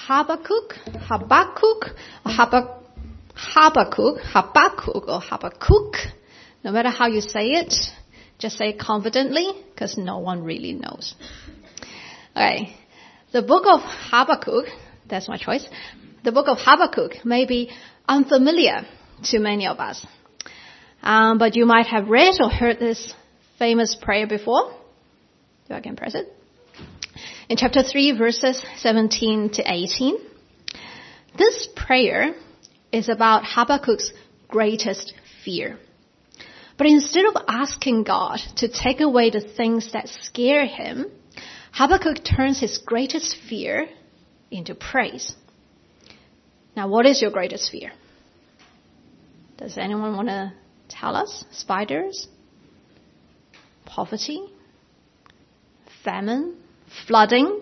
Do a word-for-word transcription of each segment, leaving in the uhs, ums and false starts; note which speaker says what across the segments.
Speaker 1: Habakkuk, Habakkuk, Habakkuk, Habakkuk, Habakkuk, or Habakkuk. No matter how you say it, just say it confidently, because no one really knows. Okay, the book of Habakkuk, that's my choice. The book of Habakkuk may be unfamiliar to many of us. Um, but you might have read or heard this famous prayer before. If I can press it. In chapter three, verses seventeen to eighteen. This prayer is about Habakkuk's greatest fear. But instead of asking God to take away the things that scare him, Habakkuk turns his greatest fear into praise. Now, what is your greatest fear? Does anyone want to tell us? Spiders? Poverty? Famine? Flooding?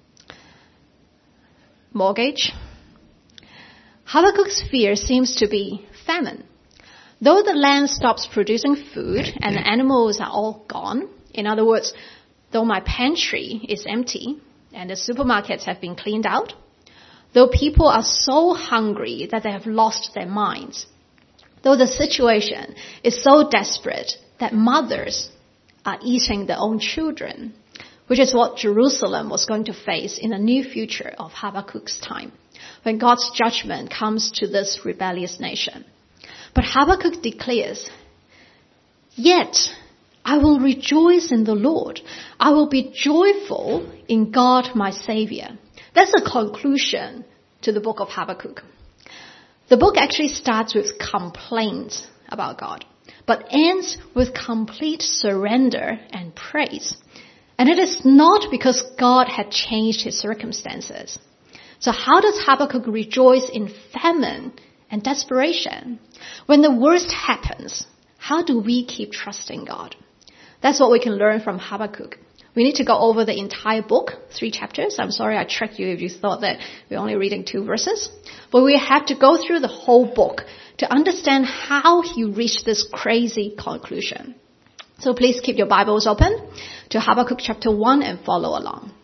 Speaker 1: Mortgage? Habakkuk's fear seems to be famine. Though the land stops producing food and the animals are all gone, in other words, though my pantry is empty and the supermarkets have been cleaned out, though people are so hungry that they have lost their minds, though the situation is so desperate that mothers are eating their own children, which is what Jerusalem was going to face in the near future of Habakkuk's time, when God's judgment comes to this rebellious nation. But Habakkuk declares, "Yet I will rejoice in the Lord. I will be joyful in God my Savior." That's the conclusion to the book of Habakkuk. The book actually starts with complaints about God, but ends with complete surrender and praise. And it is not because God had changed his circumstances. So how does Habakkuk rejoice in famine and desperation? When the worst happens, how do we keep trusting God? That's what we can learn from Habakkuk. We need to go over the entire book, three chapters. I'm sorry I tricked you if you thought that we're only reading two verses. But we have to go through the whole book to understand how he reached this crazy conclusion. So please keep your Bibles open to Habakkuk chapter one and follow along.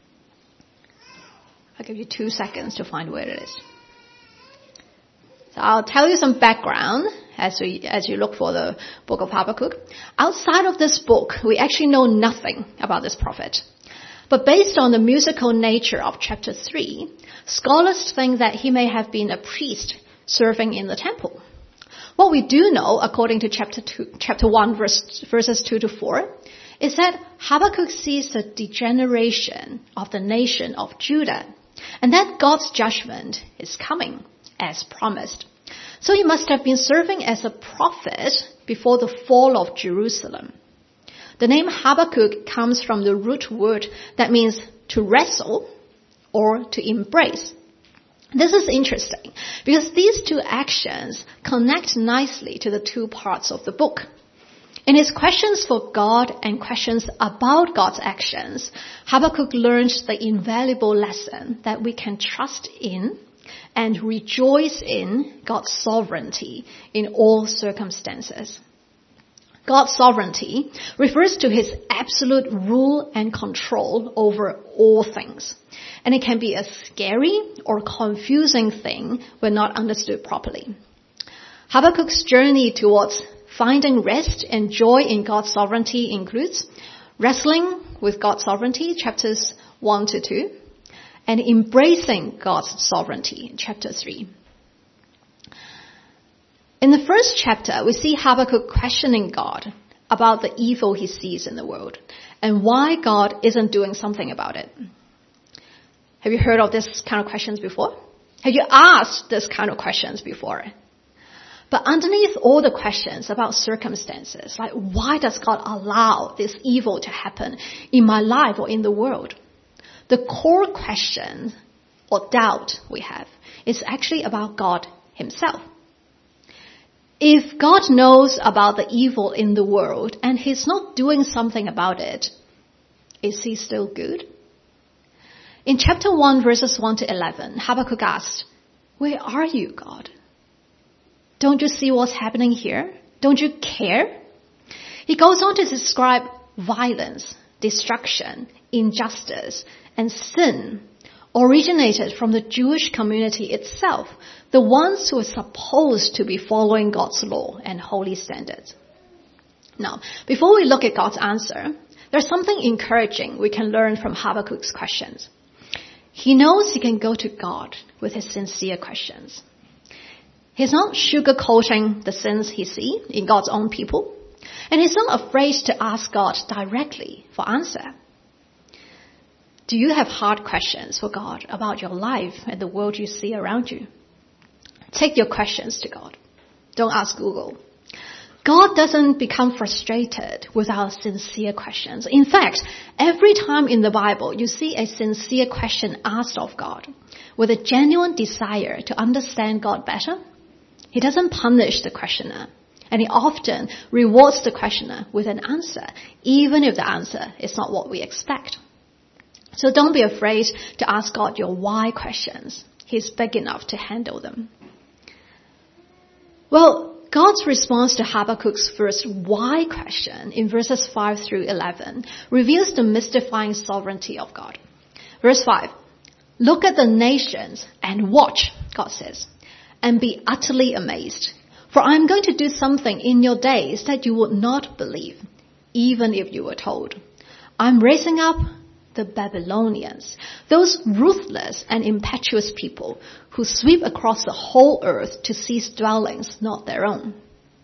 Speaker 1: I'll give you two seconds to find where it is. So I'll tell you some background as we, as you look for the book of Habakkuk. Outside of this book, we actually know nothing about this prophet. But based on the musical nature of chapter three, scholars think that he may have been a priest serving in the temple. What we do know, according to chapter two, chapter one, verse, verses two to four, is that Habakkuk sees the degeneration of the nation of Judah, and that God's judgment is coming, as promised. So he must have been serving as a prophet before the fall of Jerusalem. The name Habakkuk comes from the root word that means to wrestle or to embrace. This is interesting because these two actions connect nicely to the two parts of the book. In his questions for God and questions about God's actions, Habakkuk learns the invaluable lesson that we can trust in and rejoice in God's sovereignty in all circumstances. God's sovereignty refers to his absolute rule and control over all things. And it can be a scary or confusing thing when not understood properly. Habakkuk's journey towards finding rest and joy in God's sovereignty includes wrestling with God's sovereignty, chapters one to two, and embracing God's sovereignty, chapter three. In the first chapter, we see Habakkuk questioning God about the evil he sees in the world and why God isn't doing something about it. Have you heard of this kind of questions before? Have you asked this kind of questions before? But underneath all the questions about circumstances, like why does God allow this evil to happen in my life or in the world? The core question or doubt we have is actually about God himself. If God knows about the evil in the world and he's not doing something about it, is he still good? In chapter one, verses one to eleven, Habakkuk asked, "Where are you, God? Don't you see what's happening here? Don't you care?" He goes on to describe violence, destruction, injustice, and sin, originated from the Jewish community itself, the ones who are supposed to be following God's law and holy standards. Now, before we look at God's answer, there's something encouraging we can learn from Habakkuk's questions. He knows he can go to God with his sincere questions. He's not sugarcoating the sins he sees in God's own people, and he's not afraid to ask God directly for answer. Do you have hard questions for God about your life and the world you see around you? Take your questions to God. Don't ask Google. God doesn't become frustrated with our sincere questions. In fact, every time in the Bible you see a sincere question asked of God with a genuine desire to understand God better, he doesn't punish the questioner, and he often rewards the questioner with an answer, even if the answer is not what we expect. So don't be afraid to ask God your why questions. He's big enough to handle them. Well, God's response to Habakkuk's first why question in verses five through eleven reveals the mystifying sovereignty of God. Verse five, look at the nations and watch, God says, and be utterly amazed. For I'm going to do something in your days that you would not believe, even if you were told. I'm raising up the Babylonians, those ruthless and impetuous people who sweep across the whole earth to seize dwellings not their own.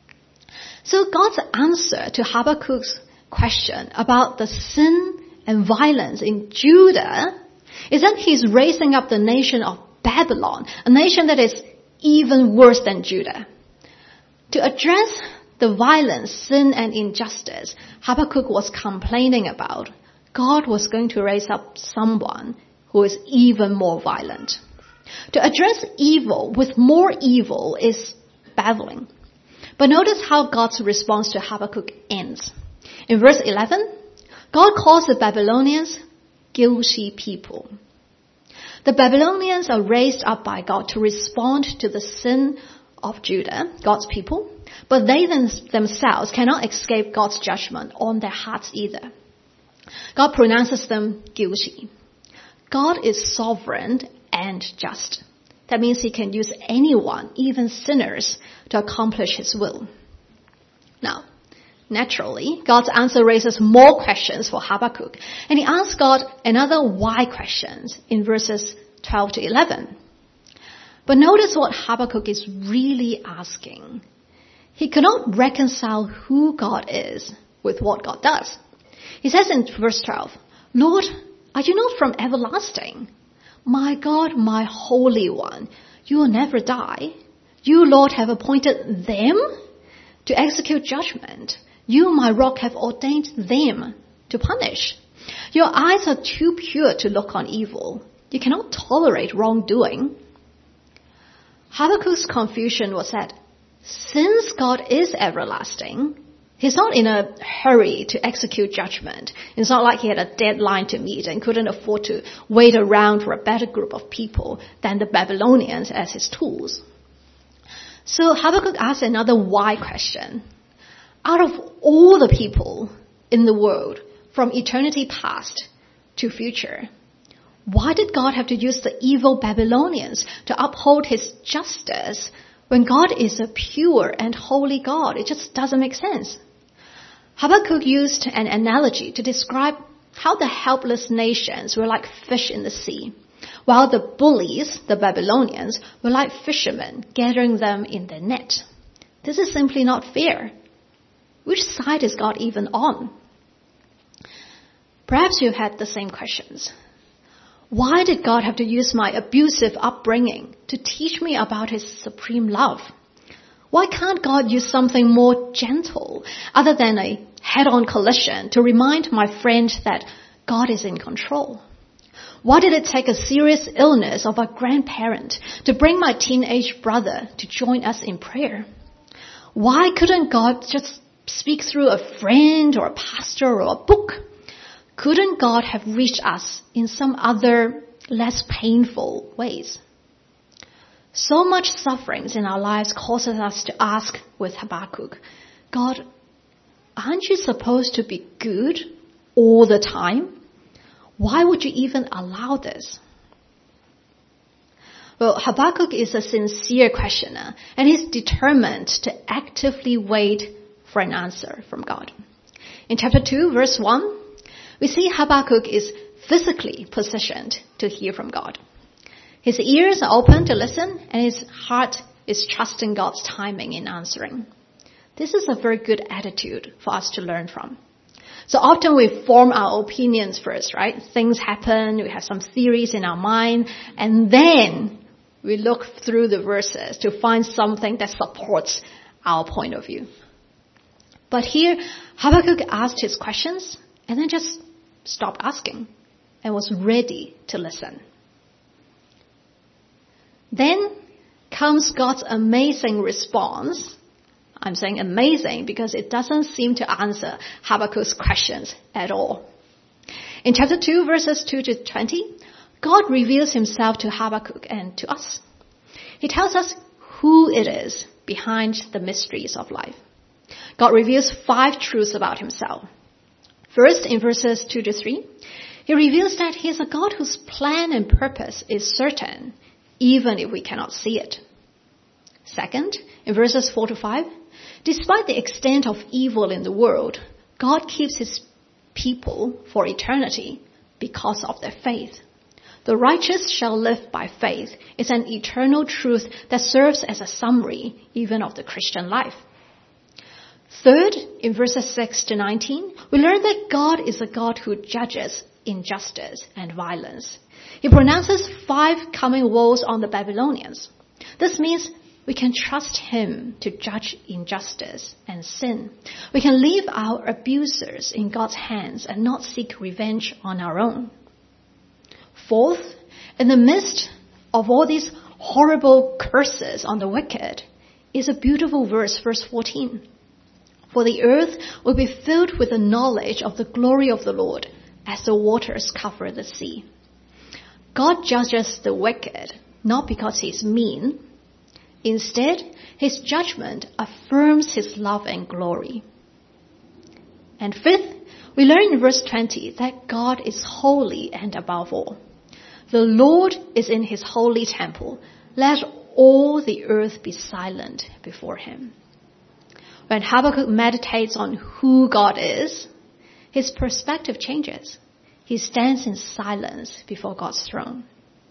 Speaker 1: So God's answer to Habakkuk's question about the sin and violence in Judah is that he's raising up the nation of Babylon, a nation that is even worse than Judah. To address the violence, sin, and injustice Habakkuk was complaining about, God was going to raise up someone who is even more violent. To address evil with more evil is baffling. But notice how God's response to Habakkuk ends. In verse eleven, God calls the Babylonians guilty people. The Babylonians are raised up by God to respond to the sin of Judah, God's people, but they themselves cannot escape God's judgment on their hearts either. God pronounces them guilty. God is sovereign and just. That means he can use anyone, even sinners, to accomplish his will. Now, naturally, God's answer raises more questions for Habakkuk, and he asks God another why questions in verses twelve to eleven. But notice what Habakkuk is really asking. He cannot reconcile who God is with what God does. He says in verse twelve, Lord, are you not from everlasting? My God, my Holy One, you will never die. You, Lord, have appointed them to execute judgment. You, my rock, have ordained them to punish. Your eyes are too pure to look on evil. You cannot tolerate wrongdoing. Habakkuk's confusion was that since God is everlasting, he's not in a hurry to execute judgment. It's not like he had a deadline to meet and couldn't afford to wait around for a better group of people than the Babylonians as his tools. So Habakkuk asks another why question. Out of all the people in the world, from eternity past to future, why did God have to use the evil Babylonians to uphold his justice when God is a pure and holy God? It just doesn't make sense. Habakkuk used an analogy to describe how the helpless nations were like fish in the sea, while the bullies, the Babylonians, were like fishermen gathering them in their net. This is simply not fair. Which side is God even on? Perhaps you've had the same questions. Why did God have to use my abusive upbringing to teach me about his supreme love? Why can't God use something more gentle other than a head-on collision to remind my friend that God is in control? Why did it take a serious illness of a grandparent to bring my teenage brother to join us in prayer? Why couldn't God just speak through a friend or a pastor or a book? Couldn't God have reached us in some other, less painful ways? So much sufferings in our lives causes us to ask with Habakkuk, God, aren't you supposed to be good all the time? Why would you even allow this? Well, Habakkuk is a sincere questioner, and he's determined to actively wait for an answer from God. In chapter two, verse one, we see Habakkuk is physically positioned to hear from God. His ears are open to listen, and his heart is trusting God's timing in answering. This is a very good attitude for us to learn from. So often we form our opinions first, right? Things happen, we have some theories in our mind, and then we look through the verses to find something that supports our point of view. But here, Habakkuk asked his questions and then just stopped asking and was ready to listen. Then comes God's amazing response. I'm saying amazing because it doesn't seem to answer Habakkuk's questions at all. In chapter two, verses two to twenty, God reveals himself to Habakkuk and to us. He tells us who it is behind the mysteries of life. God reveals five truths about himself. First, in verses two to three, he reveals that he is a God whose plan and purpose is certain, even if we cannot see it. Second, in verses four to five, despite the extent of evil in the world, God keeps his people for eternity because of their faith. The righteous shall live by faith is an eternal truth that serves as a summary even of the Christian life. Third, in verses six to nineteen, we learn that God is a God who judges injustice and violence. He pronounces five coming woes on the Babylonians. This means we can trust him to judge injustice and sin. We can leave our abusers in God's hands and not seek revenge on our own. Fourth, in the midst of all these horrible curses on the wicked is a beautiful verse, verse fourteen. For the earth will be filled with the knowledge of the glory of the Lord as the waters cover the sea. God judges the wicked not because he's mean. Instead, his judgment affirms his love and glory. And fifth, we learn in verse twenty that God is holy and above all. The Lord is in his holy temple. Let all the earth be silent before him. When Habakkuk meditates on who God is, his perspective changes. He stands in silence before God's throne.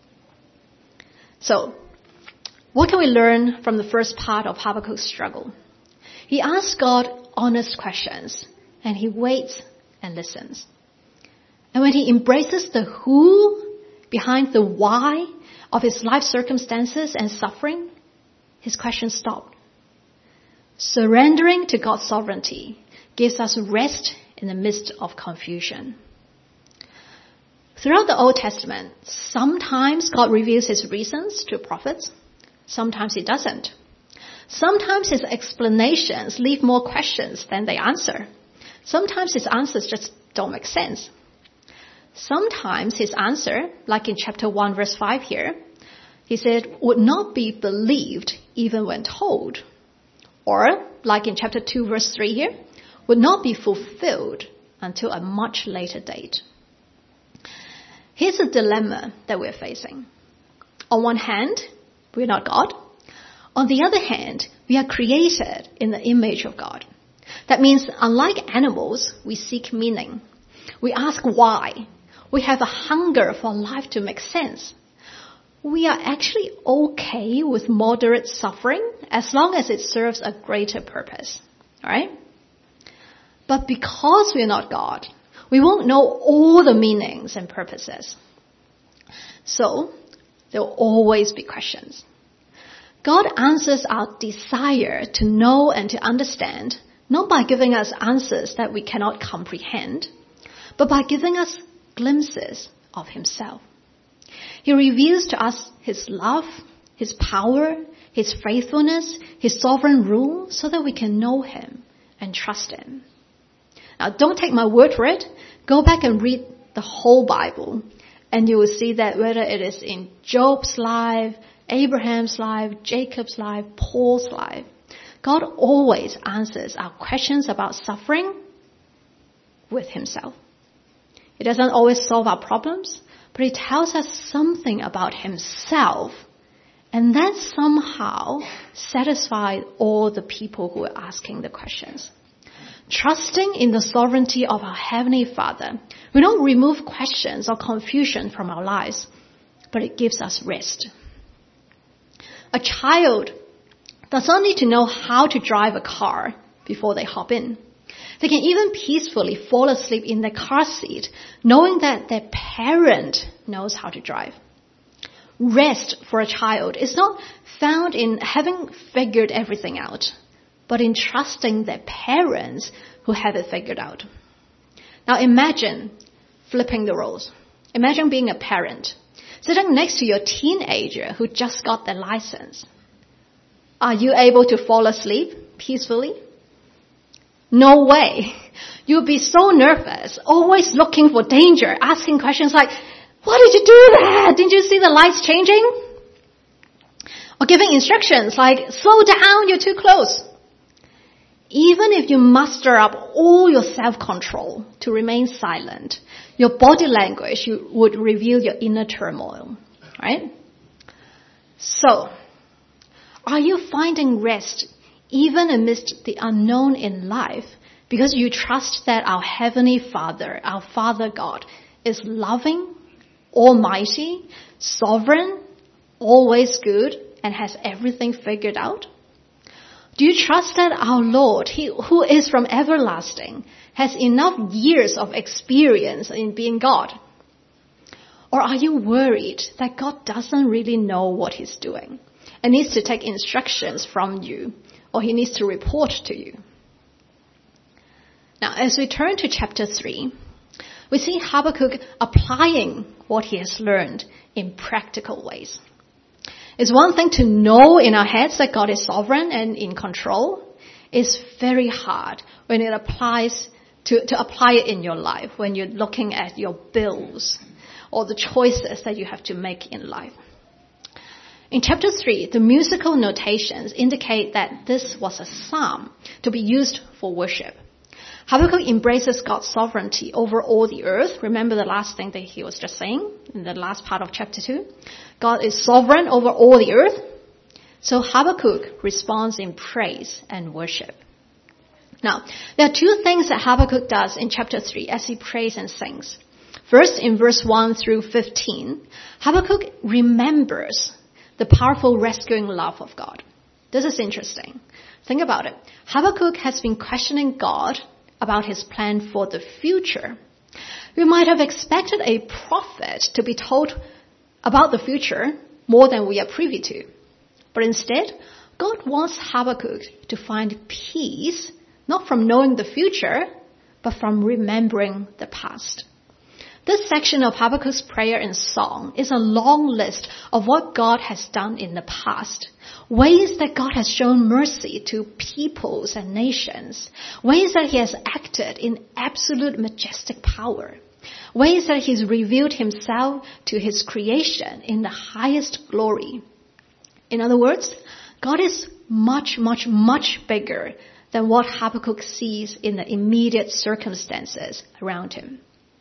Speaker 1: So, what can we learn from the first part of Habakkuk's struggle? He asks God honest questions, and he waits and listens. And when he embraces the who behind the why of his life circumstances and suffering, his questions stop. Surrendering to God's sovereignty gives us rest in the midst of confusion. Throughout the Old Testament, sometimes God reveals his reasons to prophets. Sometimes he doesn't. Sometimes his explanations leave more questions than they answer. Sometimes his answers just don't make sense. Sometimes his answer, like in chapter one, verse five here, he said, would not be believed even when told. Or, like in chapter two, verse three here, would not be fulfilled until a much later date. Here's a dilemma that we're facing. On one hand, we're not God. On the other hand, we are created in the image of God. That means, unlike animals, we seek meaning. We ask why. We have a hunger for life to make sense. We are actually okay with moderate suffering as long as it serves a greater purpose. All right? But because we're not God, we won't know all the meanings and purposes. So, there will always be questions. God answers our desire to know and to understand, not by giving us answers that we cannot comprehend, but by giving us glimpses of himself. He reveals to us his love, his power, his faithfulness, his sovereign rule, so that we can know him and trust him. Now, don't take my word for it. Go back and read the whole Bible, and you will see that whether it is in Job's life, Abraham's life, Jacob's life, Paul's life, God always answers our questions about suffering with himself. He doesn't always solve our problems, but he tells us something about himself And that somehow satisfied all the people who were asking the questions. Trusting in the sovereignty of our Heavenly Father, we don't remove questions or confusion from our lives, but it gives us rest. A child does not need to know how to drive a car before they hop in. They can even peacefully fall asleep in their car seat, knowing that their parent knows how to drive. Rest for a child is not found in having figured everything out, but in trusting their parents who have it figured out. Now imagine flipping the roles. Imagine being a parent, sitting next to your teenager who just got their license. Are you able to fall asleep peacefully? No way. You'll be so nervous, always looking for danger, asking questions like, why did you do that? Didn't you see the lights changing? Or giving instructions like, slow down, you're too close. Even if you muster up all your self-control to remain silent, your body language would reveal your inner turmoil, right? So, are you finding rest even amidst the unknown in life because you trust that our Heavenly Father, our Father God, is loving, almighty, sovereign, always good, and has everything figured out? Do you trust that our Lord, He who is from everlasting, has enough years of experience in being God? Or are you worried that God doesn't really know what He's doing and needs to take instructions from you, or He needs to report to you? Now, as we turn to chapter three, we see Habakkuk applying what he has learned in practical ways. It's one thing to know in our heads that God is sovereign and in control. It's very hard when it applies to, to apply it in your life, when you're looking at your bills or the choices that you have to make in life. In chapter three, the musical notations indicate that this was a psalm to be used for worship. Habakkuk embraces God's sovereignty over all the earth. Remember the last thing that he was just saying in the last part of chapter two? God is sovereign over all the earth. So Habakkuk responds in praise and worship. Now, there are two things that Habakkuk does in chapter three as he prays and sings. First, in verse one through fifteen, Habakkuk remembers the powerful rescuing love of God. This is interesting. Think about it. Habakkuk has been questioning God about his plan for the future. We might have expected a prophet to be told about the future more than we are privy to. But instead, God wants Habakkuk to find peace, not from knowing the future, but from remembering the past. This section of Habakkuk's prayer and song is a long list of what God has done in the past. Ways that God has shown mercy to peoples and nations. Ways that He has acted in absolute majestic power. Ways that He's revealed Himself to His creation in the highest glory. In other words, God is much, much, much bigger than what Habakkuk sees in the immediate circumstances around him.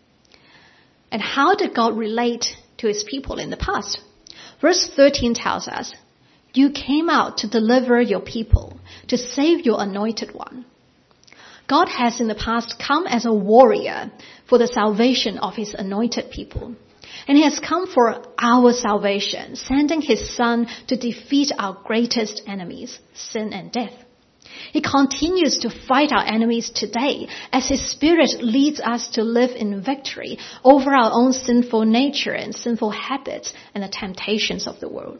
Speaker 1: And how did God relate to His people in the past? Verse thirteen tells us, you came out to deliver your people, to save your anointed one. God has in the past come as a warrior for the salvation of His anointed people. And He has come for our salvation, sending His Son to defeat our greatest enemies, sin and death. He continues to fight our enemies today as His Spirit leads us to live in victory over our own sinful nature and sinful habits and the temptations of the world.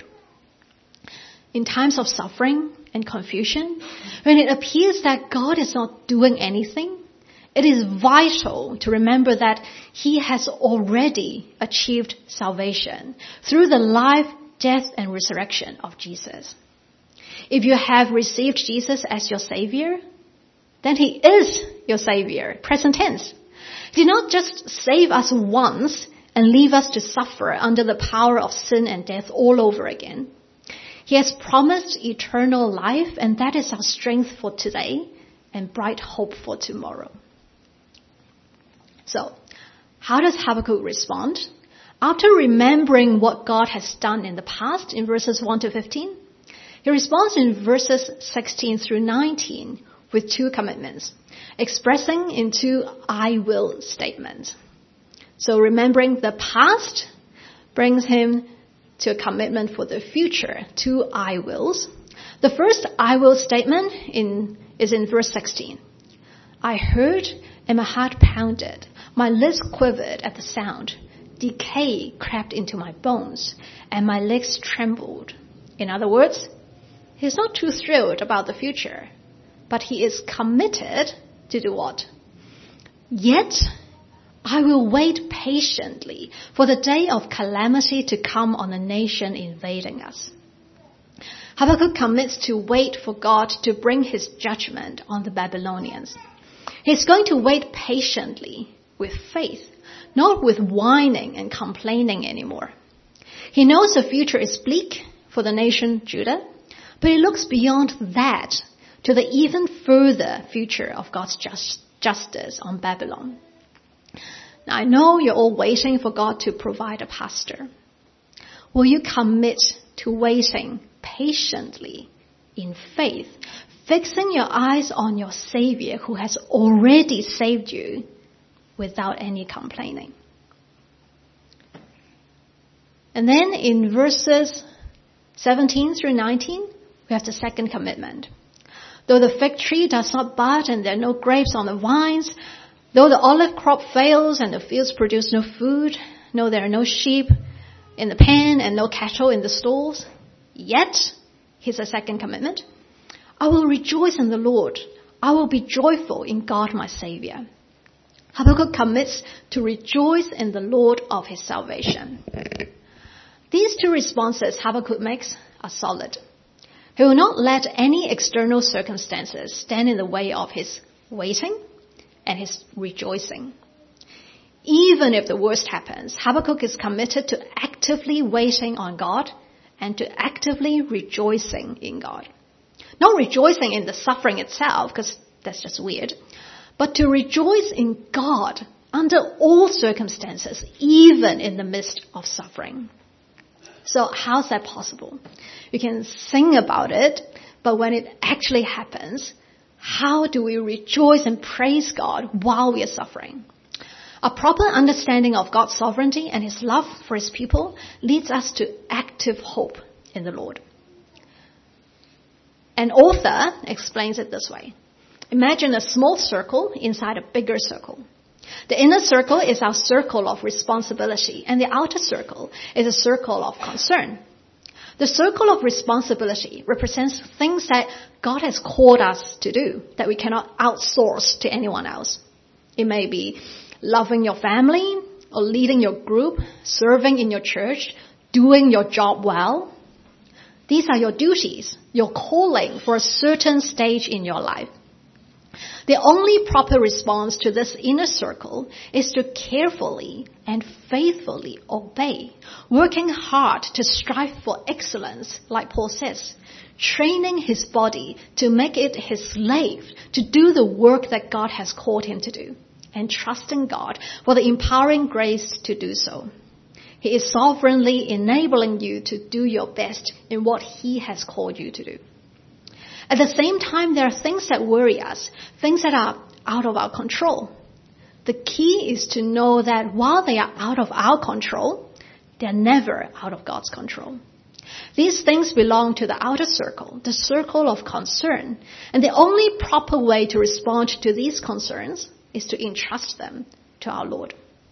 Speaker 1: In times of suffering and confusion, when it appears that God is not doing anything, it is vital to remember that He has already achieved salvation through the life, death, and resurrection of Jesus. If you have received Jesus as your Savior, then He is your Savior, present tense. He did not just save us once and leave us to suffer under the power of sin and death all over again. He has promised eternal life, and that is our strength for today and bright hope for tomorrow. So, how does Habakkuk respond? After remembering what God has done in the past in verses one to fifteen, he responds in verses sixteen through nineteen with two commitments, expressing in two I will statements. So remembering the past brings him to a commitment for the future, two I wills. The first I will statement in, is in verse sixteen. I heard and my heart pounded. My lips quivered at the sound. Decay crept into my bones and my legs trembled. In other words, he's not too thrilled about the future, but he is committed to do what? Yet I will wait patiently for the day of calamity to come on a nation invading us. Habakkuk commits to wait for God to bring his judgment on the Babylonians. He's going to wait patiently with faith, not with whining and complaining anymore. He knows the future is bleak for the nation Judah, but he looks beyond that to the even further future of God's just, justice on Babylon. Now, I know you're all waiting for God to provide a pastor. Will you commit to waiting patiently in faith, fixing your eyes on your Savior who has already saved you without any complaining? And then in verses seventeen through nineteen, we have the second commitment. Though the fig tree does not bud and there are no grapes on the vines, though the olive crop fails and the fields produce no food, no, there are no sheep in the pen and no cattle in the stalls, yet, here's a second commitment, I will rejoice in the Lord. I will be joyful in God my Savior. Habakkuk commits to rejoice in the Lord of his salvation. These two responses Habakkuk makes are solid. He will not let any external circumstances stand in the way of his waiting and his rejoicing. Even if the worst happens, Habakkuk is committed to actively waiting on God and to actively rejoicing in God. Not rejoicing in the suffering itself, because that's just weird, but to rejoice in God under all circumstances, even in the midst of suffering. So how's that possible? You can sing about it, but when it actually happens, how do we rejoice and praise God while we are suffering? A proper understanding of God's sovereignty and his love for his people leads us to active hope in the Lord. An author explains it this way. Imagine a small circle inside a bigger circle. The inner circle is our circle of responsibility, and the outer circle is a circle of concern. The circle of responsibility represents things that God has called us to do that we cannot outsource to anyone else. It may be loving your family, or leading your group, serving in your church, doing your job well. These are your duties, your calling for a certain stage in your life. The only proper response to this inner circle is to carefully and faithfully obey, working hard to strive for excellence, like Paul says, training his body to make it his slave to do the work that God has called him to do, and trusting God for the empowering grace to do so. He is sovereignly enabling you to do your best in what he has called you to do. At the same time, there are things that worry us, things that are out of our control. The key is to know that while they are out of our control, they're never out of God's control. These things belong to the outer circle, the circle of concern, and the only proper way to respond to these concerns is to entrust them to our Lord.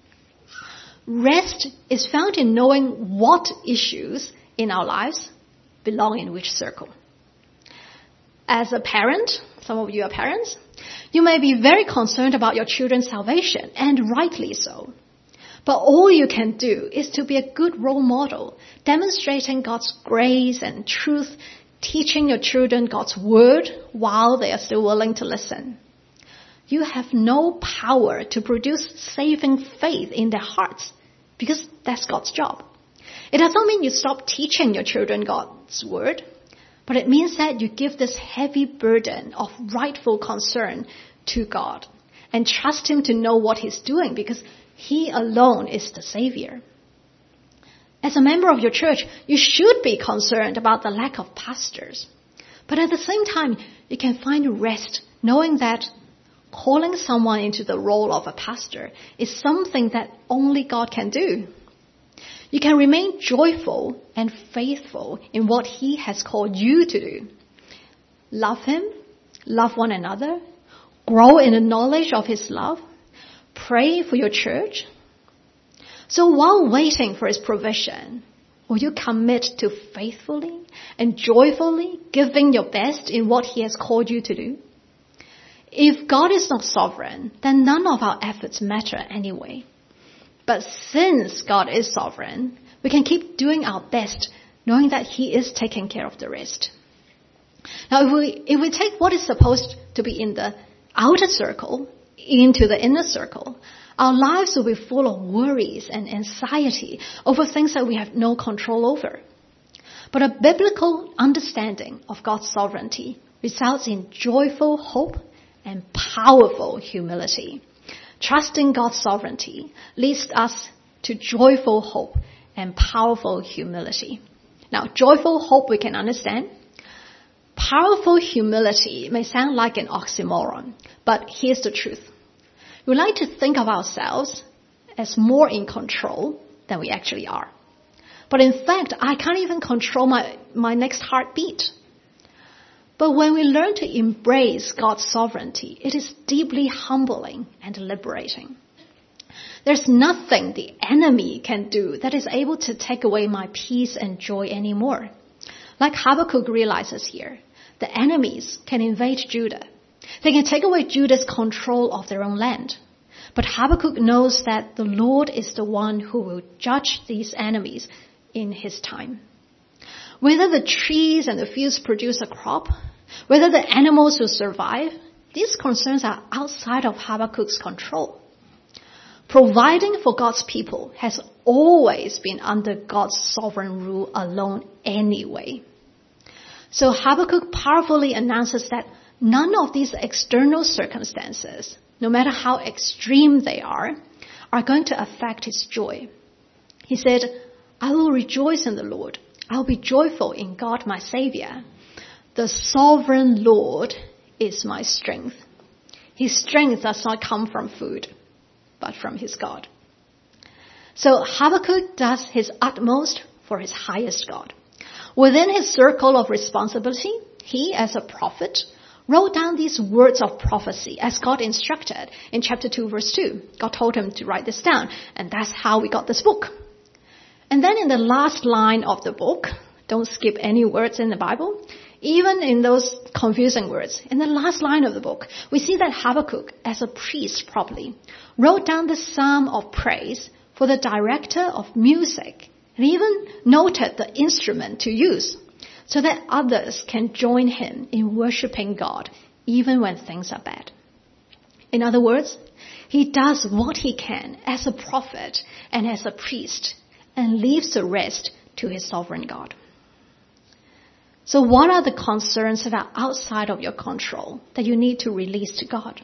Speaker 1: Rest is found in knowing what issues in our lives belong in which circle. As a parent, some of you are parents, you may be very concerned about your children's salvation, and rightly so. But all you can do is to be a good role model, demonstrating God's grace and truth, teaching your children God's word while they are still willing to listen. You have no power to produce saving faith in their hearts, because that's God's job. It does not mean you stop teaching your children God's word, but it means that you give this heavy burden of rightful concern to God and trust him to know what he's doing, because he alone is the Savior. As a member of your church, you should be concerned about the lack of pastors. But at the same time, you can find rest knowing that calling someone into the role of a pastor is something that only God can do. You can remain joyful and faithful in what He has called you to do. Love Him, love one another, grow in the knowledge of His love, pray for your church. So while waiting for His provision, will you commit to faithfully and joyfully giving your best in what He has called you to do? If God is not sovereign, then none of our efforts matter anyway. But since God is sovereign, we can keep doing our best, knowing that He is taking care of the rest. Now, if we, if we take what is supposed to be in the outer circle into the inner circle, our lives will be full of worries and anxiety over things that we have no control over. But a biblical understanding of God's sovereignty results in joyful hope and powerful humility. Trusting God's sovereignty leads us to joyful hope and powerful humility. Now, joyful hope we can understand. Powerful humility may sound like an oxymoron, but here's the truth. We like to think of ourselves as more in control than we actually are. But in fact, I can't even control my, my next heartbeat. But when we learn to embrace God's sovereignty, it is deeply humbling and liberating. There's nothing the enemy can do that is able to take away my peace and joy anymore. Like Habakkuk realizes here, the enemies can invade Judah. They can take away Judah's control of their own land. But Habakkuk knows that the Lord is the one who will judge these enemies in His time. Whether the trees and the fields produce a crop, whether the animals will survive, these concerns are outside of Habakkuk's control. Providing for God's people has always been under God's sovereign rule alone anyway. So Habakkuk powerfully announces that none of these external circumstances, no matter how extreme they are, are going to affect his joy. He said, I will rejoice in the Lord. I will be joyful in God my Savior. The sovereign Lord is my strength. His strength does not come from food, but from his God. So Habakkuk does his utmost for his highest God. Within his circle of responsibility, he, as a prophet, wrote down these words of prophecy as God instructed in chapter two, verse two. God told him to write this down, and that's how we got this book. And then in the last line of the book, don't skip any words in the Bible, even in those confusing words, in the last line of the book, we see that Habakkuk, as a priest probably, wrote down the psalm of praise for the director of music, and even noted the instrument to use, so that others can join him in worshiping God, even when things are bad. In other words, he does what he can as a prophet and as a priest, and leaves the rest to his sovereign God. So what are the concerns that are outside of your control that you need to release to God?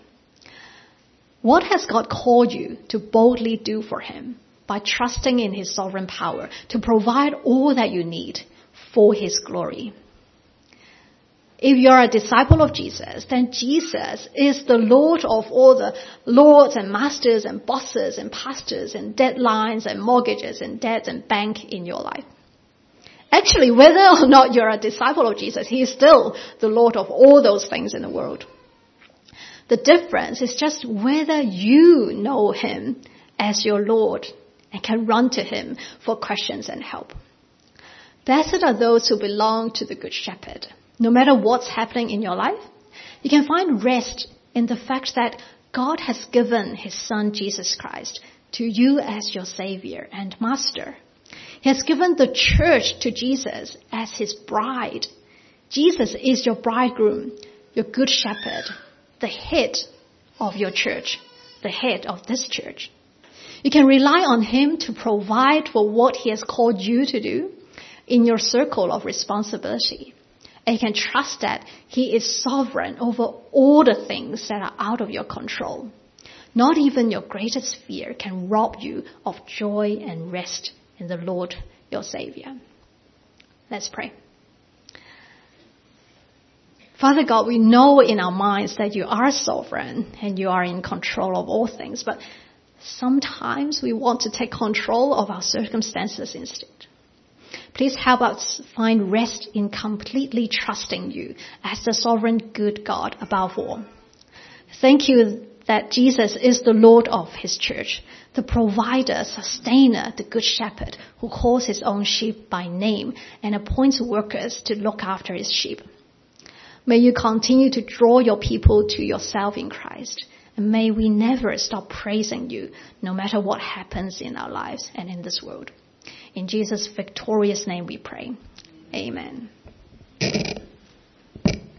Speaker 1: What has God called you to boldly do for him by trusting in his sovereign power to provide all that you need for his glory? If you're a disciple of Jesus, then Jesus is the Lord of all the lords and masters and bosses and pastors and deadlines and mortgages and debts and bank in your life. Actually, whether or not you're a disciple of Jesus, he is still the Lord of all those things in the world. The difference is just whether you know him as your Lord and can run to him for questions and help. Blessed are those who belong to the Good Shepherd. No matter what's happening in your life, you can find rest in the fact that God has given his Son, Jesus Christ, to you as your Savior and Master. He has given the church to Jesus as his bride. Jesus is your bridegroom, your Good Shepherd, the head of your church, the head of this church. You can rely on him to provide for what he has called you to do in your circle of responsibility. And you can trust that he is sovereign over all the things that are out of your control. Not even your greatest fear can rob you of joy and rest in the Lord your Savior. Let's pray. Father God, we know in our minds that you are sovereign and you are in control of all things, but sometimes we want to take control of our circumstances instead. Please help us find rest in completely trusting you as the sovereign good God above all. Thank you that Jesus is the Lord of his church, the provider, sustainer, the good shepherd who calls his own sheep by name and appoints workers to look after his sheep. May you continue to draw your people to yourself in Christ. And may we never stop praising you, no matter what happens in our lives and in this world. In Jesus' victorious name we pray. Amen.